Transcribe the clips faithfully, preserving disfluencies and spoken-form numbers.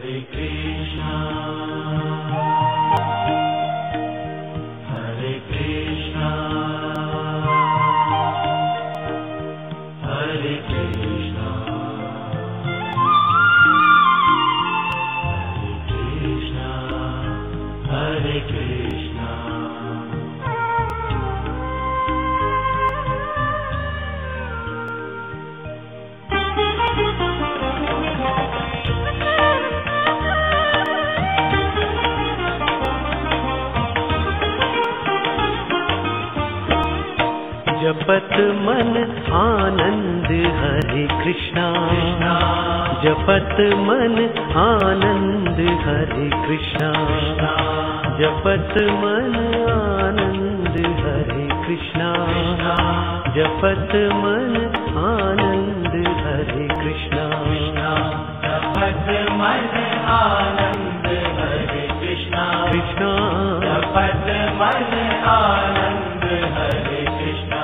Hare Krishna, Hare Krishna, Hare Krishna, Hare Krishna, Hare Krishna. जपत मन आनंद हरे कृष्णा, जपत मन आनंद हरे कृष्णा, जपत मन आनंद हरे कृष्णा, जपत मन आनंद हरे कृष्णा, जपत मन आनंद हरे कृष्णा, कृष्णा जपत मन आनंद हरे कृष्णा।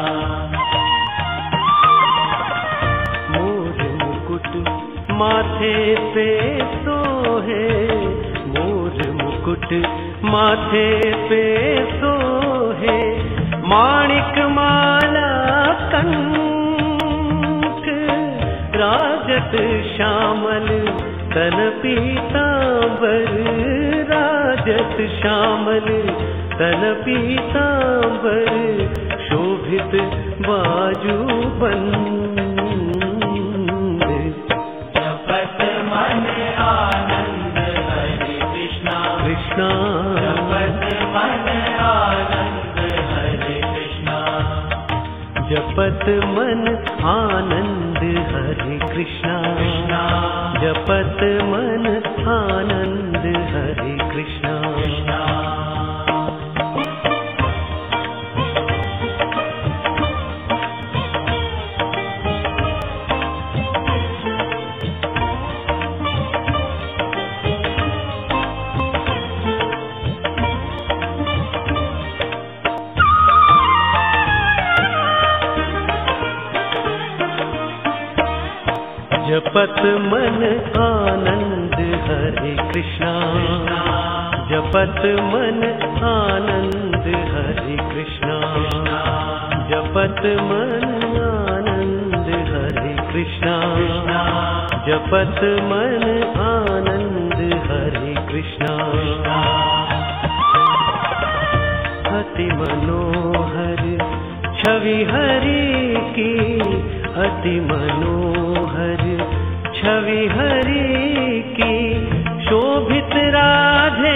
मोर मुकुट माथे पे सोहे, मोर मुकुट माथे पे सोहे, माणिक माला कंठ, राजत श्यामल तन पीतांबर, राजत श्यामल तन पीतांबर, शोभित बाजूबंद। जपत मन आनंद हरे कृष्णा, कृष्णा जपत मन आनंद हरे कृष्णा, जपत मन आनंद हरे कृष्णा, कृष्णा जपत मन आनंद हरे कृष्णा। कृष्णा। जपत मन आनंद हरे कृष्णा, जपत मन आनंद हरे कृष्णा, जपत मन आनंद हरे कृष्णा, जपत मन आनंद हरे कृष्णा। अति मनोहर छवि हरि की, अति मनोहर छवि हरि की, शोभित राधे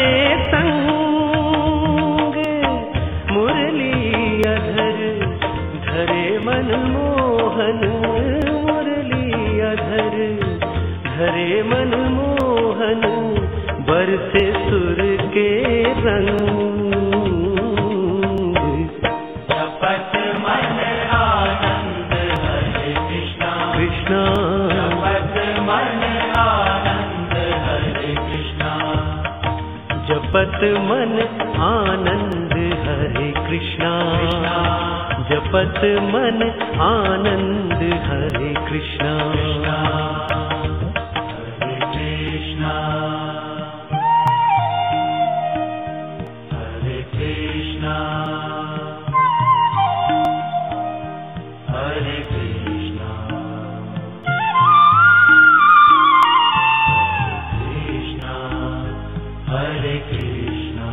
संग, मुरली अधर धरे मनमोहन, मुरली अधर धरे मनमोहन, बरसे सुर के रंग। जपत मन आनंद हरे कृष्णा, कृष्णा जपत मन आनंद हरे कृष्णा, जपत मन आनंद हरे कृष्णा, जपत मन आनंद हरे कृष्णा। हरे कृष्णा, हरे कृष्णा, हरे कृष्णा, हरे कृष्णा, हरे कृष्णा।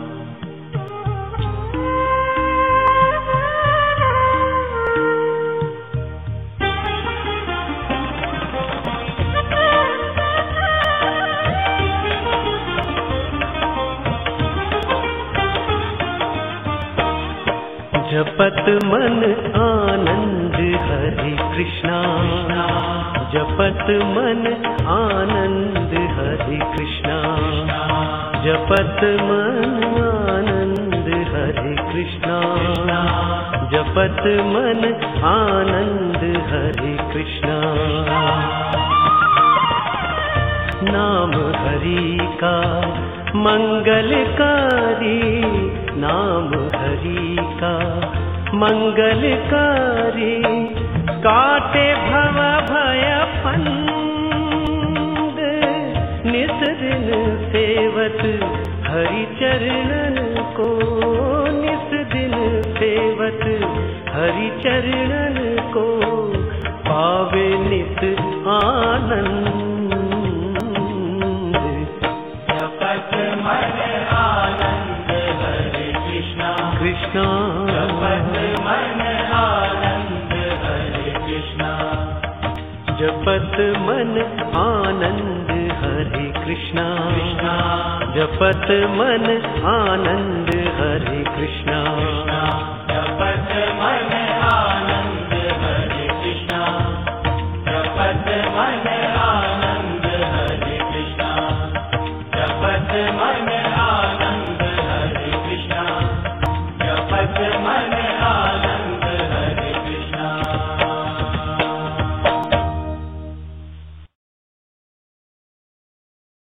जपत मन आनंद हरे कृष्णा, जपत मन आनंद हरे कृष्णा, जपत मन आनंद हरे कृष्णा, जपत मन आनंद हरे कृष्णा। नाम हरि का मंगलकारी, नाम हरि का मंगलकारी, काटे भव भय फंद, नित दिन सेवत हरि चरणन को, नित दिन सेवत हरि चरणन को, पावे नित आनंद। जपत मन आनंद हरे कृष्णा कृष्णा जपत मन आनंद हरे कृष्णा जपत मन आनंद हरे कृष्णा कृष्णा जपत मन आनंद हरे कृष्णा।